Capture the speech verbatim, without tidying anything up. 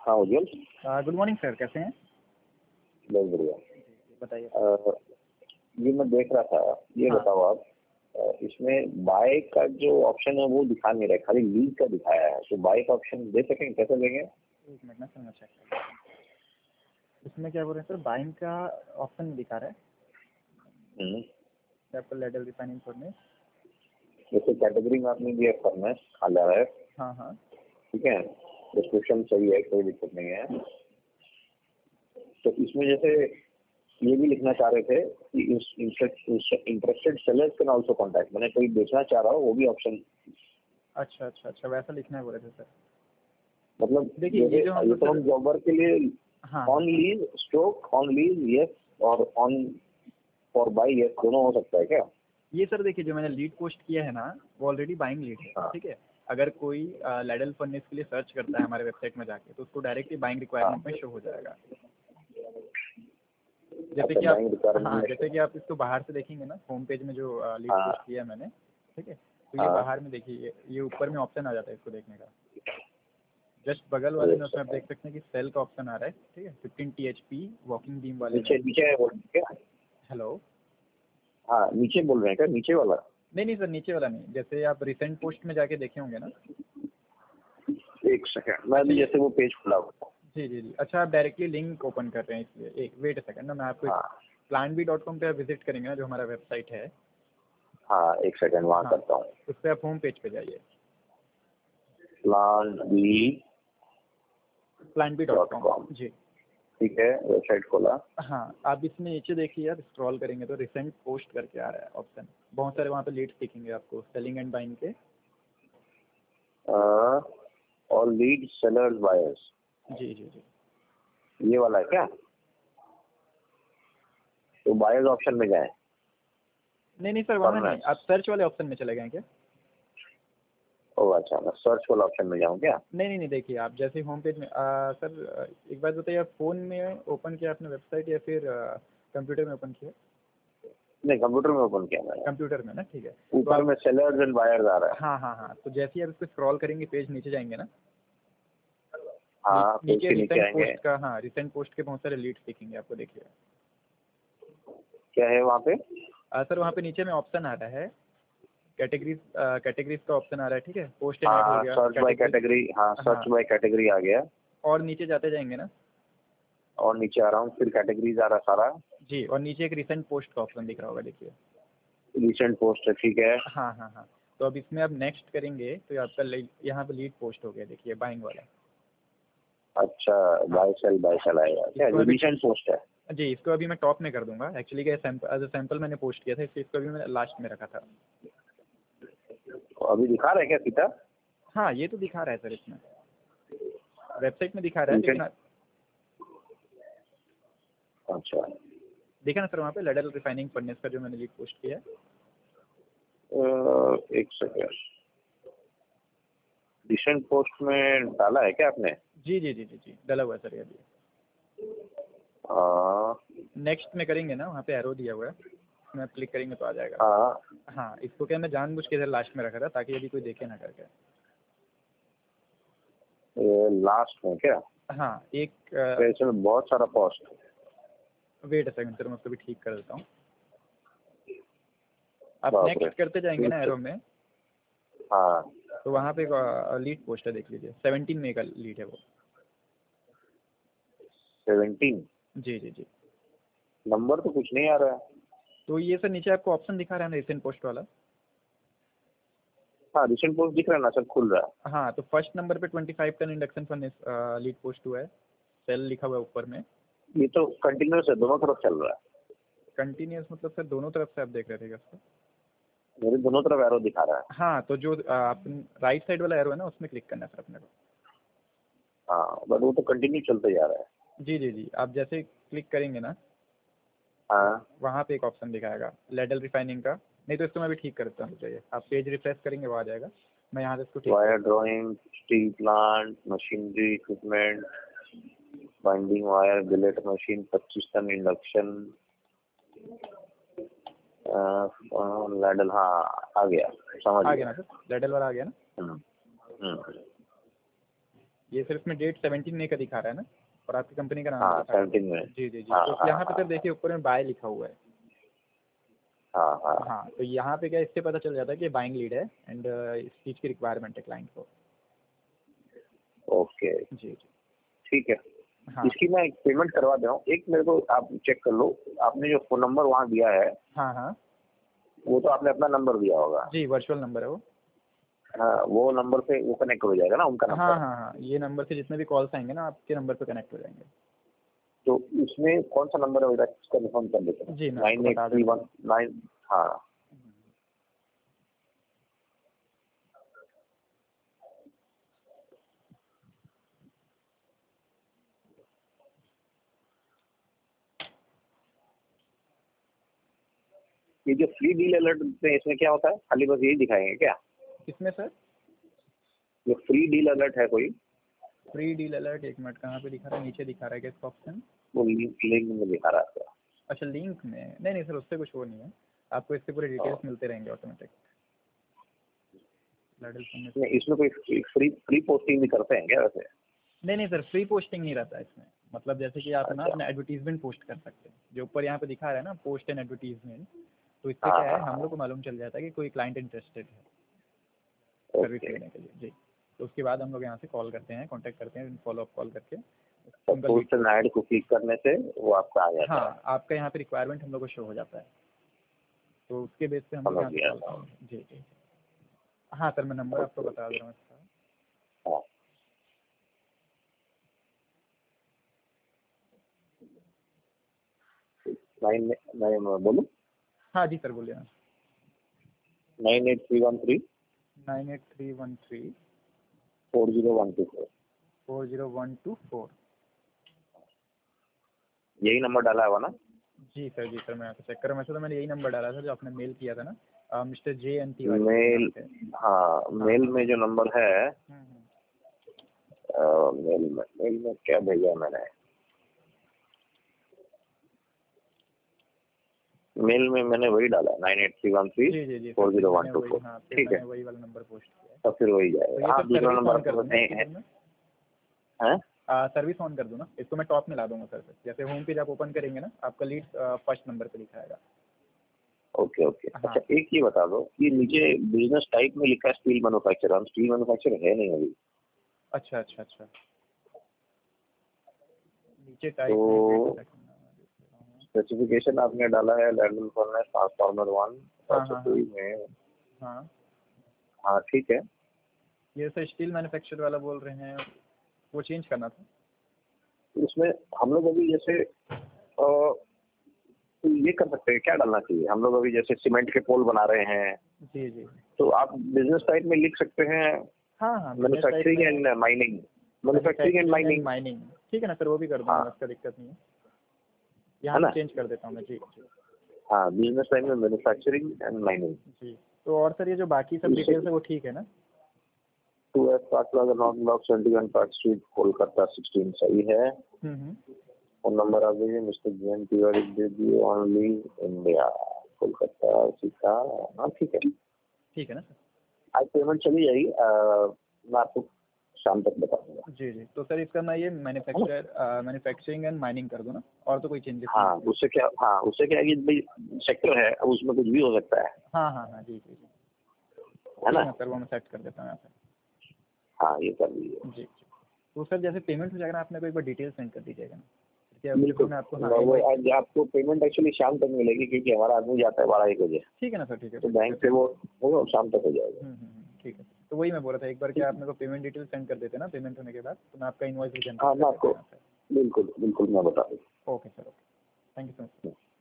हाँ उज्जवल। Good morning sir, कैसे हैं? बहुत बढ़िया। बताइए। अ, ये मैं देख रहा था, ये हाँ। बताओ आप, अ, इसमें बाय का जो ऑप्शन है वो दिखा नहीं रहा है, खाली लीज का दिखाया है। तो बाय का ऑप्शन दे सकेंगे, कैसे देंगे? एक मिनट ना सर, मैं चेक कर रहा हूँ। इसमें क्या बोल रहे हैं सर, बाइंग का ऑप्शन नहीं दिखा रहा है। हम्म, आपको लेडल रिफाइनिंग फर्नेस। जैसे कैटेगरी में आपने दिया फर्नेस खाली आ रहा है, हाँ हाँ। ठीक है, डिस्क्रिप्शन सही है, कोई दिक्कत नहीं है। तो इसमें जैसे ये भी लिखना चाह रहे थे कि interested sellers can also contact, मैंने कोई बेचना चाह रहा हो वो भी ऑप्शन। अच्छा अच्छा अच्छा, वैसा लिखना है बोले थे सर। मतलब देखिए, ये जो हम ये लोग तो हम सर- जॉब वर्क के लिए हाँ on lease stroke on lease yes और ऑन फॉर बाई यस दोनों हो सकता है क्या? ये सर देखिए, जो मैंने लीड पोस्ट किया है ना, वो ऑलरेडी बाइंग लीड है, हाँ ठीक है। अगर कोई लेडल फर्नेस के लिए सर्च करता है हमारे वेबसाइट में जाके, तो उसको डायरेक्टली बाइंग हाँ। रिक्वायरमेंट में शो हो जाएगा। जैसे अच्छा, कि आप बैंक रिक्वायरमेंट हाँ में। जैसे कि आप इसको बाहर से देखेंगे ना, होम पेज में जो लीड हाँ पोस्ट किया है मैंने, ठीक है। तो ये हाँ। बाहर में देखिए, ये ये ऊपर में ऑप्शन आ जाता है इसको देखने का। जस्ट बगल वाले में एक उसमें आप देख सेकंड, सकते हैं कि सेल का ऑप्शन आ रहा है, ठीक है। Fifteen T H P walking beam वाले में। नीचे नीचे है बोल क्या? हेलो। हाँ नीचे बोल रहे हैं क्या, नीचे वाला? नहीं नहीं सर, नीचे वाला नहीं। जैसे आप रिसेंट पोस्ट में जाके देखे होंगे ना। एक सेकंड, मैं अच्छा भी ये जैसे वो पेज खुला हुआ। जी जी जी, अच्छा आप डायरेक्टली लिंक ओपन कर रहे हैं, इसलिए एक वेट सेकंड ना, मैं आपको हाँ प्लान बी डॉट कॉम पर आप विजिट करेंगे ना, जो हमारा वेबसाइट है। हाँ, एक सेकंड वहाँ हाँ, करता हूँ। उस पर आप होम पेज पे जाइए, plan B plan B dot dot com com जी। ठीक है, वेबसाइट खोला। हाँ, आप इसमें नीचे देखिए, आप स्क्रॉल करेंगे तो रिसेंट पोस्ट करके आ रहा है ऑप्शन। बहुत सारे वहाँ पे लीड्स दिखेंगे आपको, सेलिंग एंड बाइंग के। ऑल लीड सेलर्स बायर्स, जी जी जी। ये वाला है क्या? तो बायर्स ऑप्शन में जाए। नहीं नहीं सर, वहाँ नहीं, फर्नेस, आप सर्च वाले ऑप्शन में चले गए क्या? ओह अच्छा, मैं सर्च वाला ऑप्शन में जाऊँ क्या? नहीं नहीं नहीं, देखिए आप जैसे होम पेज में आ, सर आ, एक बात बताइए, आप फ़ोन में ओपन किया आपने वेबसाइट या फिर कंप्यूटर में ओपन किया? नहीं, कंप्यूटर में ओपन किया मैंने। कंप्यूटर में ना, ठीक है। तो ऊपर आप में सेलर्स एंड बायर्स आ रहा है। हाँ हाँ हाँ, तो जैसे ही आप इस पर स्क्रॉल करेंगे, पेज नीचे जाएंगे ना, नी, हाँ, पेज नीचे के नीचे रिसेंट आएंगे। पोस्ट का, हाँ रिसेंट पोस्ट के बहुत सारे लीड्स दिखेंगे आपको, देखिए। क्या है वहाँ पे? आ, सर वहाँ पे नीचे में ऑप्शन आ रहा है, कैटेगरीज कैटेगरीज का ऑप्शन आ रहा है, ठीक है। पोस्ट एंड ऐड हो हाँ, गया, सर्च बाय कैटेगरीज। कैटेगरी, हाँ सर्च हाँ, बाय कैटेगरी आ गया। और नीचे जाते जाएंगे ना। और नीचे आ रहा हूँ, फिर कैटेगरीज आ रहा सारा। जी, और नीचे एक रिसेंट पोस्ट का ऑप्शन दिख रहा होगा, देखिए। रिसेंट पोस्ट है, ठीक है। हाँ हाँ हाँ। तो अब इसमें आप नेक्स्ट करेंगे तो ये आपका ले- यहाँ पे लीड पोस्ट हो गया, देखिए, बाइंग वाला। अच्छा, हाँ, बाय सेल बाय सेल आएगा क्या? इसको ये अभी रिसेंट पोस्ट है। जी, इसको अभी मैं टॉप में कर दूंगा। एक्चुअली क्या, सैंपल एज अ सैंपल मैंने पोस्ट किया था, इसलिए इसको अभी मैं लास्ट में रखा था। तो अभी दिखा रहा है क्या सीधा? हाँ, ये तो दिखा रहा है सर, इसमें वेबसाइट में दिखा रहा है, लेकिन रिसेंट, अच्छा। देखा ना सर, वहाँ पे लेडल रिफाइनिंग फर्नेस का जो मैंने लीड पोस्ट किया है। अ, एक सेकेंड, रिसेंट पोस्ट में डाला है क्या आपने? जी जी जी जी जी, डला हुआ है सर ये अभी। हाँ नेक्स्ट में करेंगे ना, वहाँ पे एरो दिया हुआ है, उसमें आप क्लिक करेंगे तो आ जाएगा। हाँ, हाँ, इसको क्या मैं जानबूझ के इधर लास्ट में रखा था, ताकि अभी कोई देखे ना करके। ये लास्ट में क्या? हाँ, एक तो इसमें बहुत सारा पोस्ट। वेट सेकंड सर, मैं उसको भी ठीक कर देता हूँ। आप बाप रे। नेक्स्ट करते जाएंगे ना एरो में, हाँ, तो वहाँ पे एक लीड पोस्ट है, देख लीजिए, सेवनटीन में का लीड है वो। सेवेंटीन। जी जी जी। नंबर तो कुछ नहीं आ रहा है। तो ये सर नीचे आपको ऑप्शन दिखा रहा है ना, रिसेंट पोस्ट वाला। हाँ, रिसेंट पोस्ट दिख रहा है ना, सब खुल रहा है। हाँ, तो फर्स्ट नंबर पे twenty five ton induction furnace lead post हुआ है, सेल लिखा हुआ है ऊपर में। ये तो कंटिन्यूस है, दोनों तरफ चल रहा है। कंटिन्यूस मतलब सर दोनों तरफ से आप देख रहे थे क्या उसको? मेरे दोनों तरफ एरो दिखा रहा है। हाँ, तो जो आप राइट साइड वाला एरो है ना, उसमें क्लिक करना है सर अपने को। हाँ, बट वो तो कंटिन्यू चलते जा रहा है। जी जी जी, आप जैसे क्लिक करेंगे ना, हाँ, वहाँ पे एक ऑप्शन दिखाएगा लेडल रिफाइनिंग का। नहीं तो इसको मैं भी ठीक करता हूँ, चाहिए आप पेज रिफ्रेश करेंगे, वो आ जाएगा। मैं यहाँ से इसको ठीक वायर करता drawing, steel plant, machinery equipment, binding wire, billet machine, पच्चीस टन इंडक्शन, लैडल, हाँ आ गया, समझ हूँ। आ गया गया। ना सर, लेडल वाला आ गया ना। हम्म, हम्म। ये सिर्फ में डेट सेवनटीन मई का दिखा रहा है ना, और आपकी कंपनी का नाम हाँ दिखा रहा है। सेवनटीन में। जी जी जी। हाँ तो हाँ यहाँ पे हाँ सर देखिए ऊपर में बाय लिखा हुआ है। हाँ हाँ। हाँ, तो यहाँ पे क्या इससे पता चल जाता है कि बाइंग लीड है एंड इस चीज़ की रिक्वायरमेंट है क्लाइंट को। ओके जी जी। ठीक है। हाँ इसकी मैं पेमेंट करवा दे रहा हूँ, एक मेरे को आप चेक कर लो, आपने जो फोन नंबर वहाँ दिया है हाँ हाँ वो तो आपने अपना नंबर दिया होगा। जी, वर्चुअल नंबर है वो। हाँ, वो नंबर से वो कनेक्ट हो जाएगा ना उनका हाँ नंबर। हाँ हाँ, ये नंबर से जितने भी कॉल्स आएंगे ना आपके नंबर पे कनेक्ट हो जाएंगे। तो इसमें कौन सा नंबर है इसका कंफर्म कर देते हैं। जी मैं आपको नाइन एट बता थ्री देता वन नाइन। हाँ ये जो फ्री डील अलर्ट में इसमें क्या होता है, खाली बस यही दिखाएंगे क्या? किसमें सर? जो फ्री डील अलर्ट है कोई, फ्री डील अलर्ट, एक मिनट, कहाँ पे दिखा रहा है? नीचे दिखा रहा है क्या इसका ऑप्शन? वो लिंक लिंक में दिखा रहा था। अच्छा लिंक में, नहीं नहीं सर उससे कुछ वो नहीं है, आपको इससे पूरे डिटेल्स मिलते रहेंगे ऑटोमेटिक। नहीं, इसमें कोई फ्री फ्री पोस्टिंग भी करते हैं क्या वैसे? नहीं नहीं सर, फ्री पोस्टिंग नहीं रहता है इसमें। मतलब जैसे कि आप ना अच्छा। अपना एडवर्टीजमेंट पोस्ट कर सकते हैं, जो ऊपर यहाँ पे दिखा रहा है ना पोस्ट एंड एडवर्टीजमेंट, तो इससे हाँ क्या है हाँ हम हाँ। लोग को मालूम चल जाता है कि कोई क्लाइंट इंटरेस्टेड है सर्विस ओके। लेने के लिए। जी, तो उसके बाद हम लोग यहाँ से कॉल करते हैं, कांटेक्ट करते हैं, फॉलो अप कॉल करके तो उनका लीड। पोस्ट एंड ऐड को क्लिक करने से वो आपका आ जाता है। हाँ, आपका यहाँ पे रिक्वायरमेंट हम लोग को शो हो जाता है, तो उसके बेस पे हम लोग समझ यहाँ से गया। कॉल करेंगे। जी जी। हाँ सर, मैं नंबर आपको ओके बता दे रहा हूँ इसका। हाँ नाइन नाइन बोलो। हाँ जी सर बोलिए ना। Nine eight three one three nine eight three one three four zero one two four. Four zero one two four. यही नंबर डाला हुआ ना? जी सर जी सर, मैं यहाँ पे चेक करूँ। वैसे तो मैंने यही नंबर डाला था जो आपने मेल किया था ना, मिस्टर जे एन तिवारी करके नाम मेल। से। हाँ मेल में जो नंबर है, हम्म, हम्म। अ, मेल में मेल में क्या भेजा मैंने, मेल में मैंने वही डाला nine eight three one three जी जी जी फोर सर, फिर जीरो वन मैंने टू वही, फोर। हाँ फिर ठीक है, मैंने वही वाला नंबर पोस्ट किया है। तो फिर वही तो जाएगा। ये हाँ सब दूसरा सर्विस नंबर ऑन आपके कर पास दूँ ना नहीं इसके है? अंदर में? हैं? सर्विस ऑन कर दूँ ना इसको? मैं टॉप में ला दूंगा सर। जैसे होम पेज आप ओपन करेंगे ना, आपका लीड फर्स्ट नंबर पे दिखाएगा। Okay okay. हाँ। अच्छा एक ये बता दो, ये नीचे बिजनेस टाइप में लिखा है स्टील मैन्युफैक्चरर, हम स्टील मैन्युफैक्चरर है नहीं अभी। अच्छा अच्छा अच्छा, नीचे टाइप में तो वेट। स्पेसिफिकेशन आपने डाला है लैंडल फर्नेस ट्रांसफार्मर वन हाँ हाँ हाँ में। हाँ, हाँ ठीक है। ये सर स्टील मैन्युफैक्चर वाला बोल रहे हैं, वो चेंज करना था। इसमें हम लोग अभी जैसे अ, तो ये कर सकते हैं, क्या डालना चाहिए हम लोग अभी जैसे सीमेंट के पोल बना रहे हैं, जी जी। तो आप बिजनेस टाइप में लिख सकते हैं हाँ हाँ, manufacturing and mining. Manufacturing and mining. Mining, ठीक है ना सर, वो भी कर दूंगा, हाँ उसका दिक्कत नहीं है। है यहाँ से ना? चेंज कर देता हूँ मैं। जी जी हाँ बिजनेस टाइप में मैन्युफैक्चरिंग एंड माइनिंग। जी। तो और सर ये जो बाकी सब डिटेल्स है वो ठीक है ना? Two F park plaza north block seventy one park street Kolkata sixteen सही है। हम्म हम्म। फोन नंबर आप दीजिए मिस्टर जैन तिवारी दे दिए, ओनली इंडिया कोलकाता सीता। हाँ ठीक है। ठीक है ना सर? आज पेमेंट चली जाएगी, अ, मैं आपको शाम तक बता दूंगा। जी जी। तो सर इसका मैं ये मैन्युफैक्चर मैन्युफैक्चरिंग एंड माइनिंग कर दूँ ना, और तो कोई चेंजेस नहीं हाँ है? उससे क्या, हाँ उससे क्या है कि भाई सेक्टर है, अब उसमें कुछ भी हो सकता है हाँ हाँ हाँ जी जी जी, है ठीक ना? है सर, वो मैं सेट कर देता हूँ यहाँ पे। हाँ ये कर लीजिए। जी जी। तो सर जैसे पेमेंट हो जाएगा ना, आप मेरे को एक बार डिटेल सेंड कर दीजिएगा ना, क्या बिल्कुल। मैं आपको। हाँ वो एक आज आपको पेमेंट एक्चुअली शाम तक मिलेगी क्योंकि हमारा आदमी जाता है बारह एक बजे, ठीक है ना सर, ठीक है तो सर। बैंक से वो वो शाम तक हो जाएगा। हम्म हम्म हम्म, ठीक है। तो वही मैं बोल रहा था, एक बार क्या आप मेरे को पेमेंट डिटेल सेंड कर देते ना, पेमेंट होने के बाद तो मैं आपका इनवॉइस भी जनरेट हाँ कर मैं देता आपको हूँ यहाँ से। बिल्कुल बिल्कुल मैं बता दूँ। Okay sir, okay, thank you so much.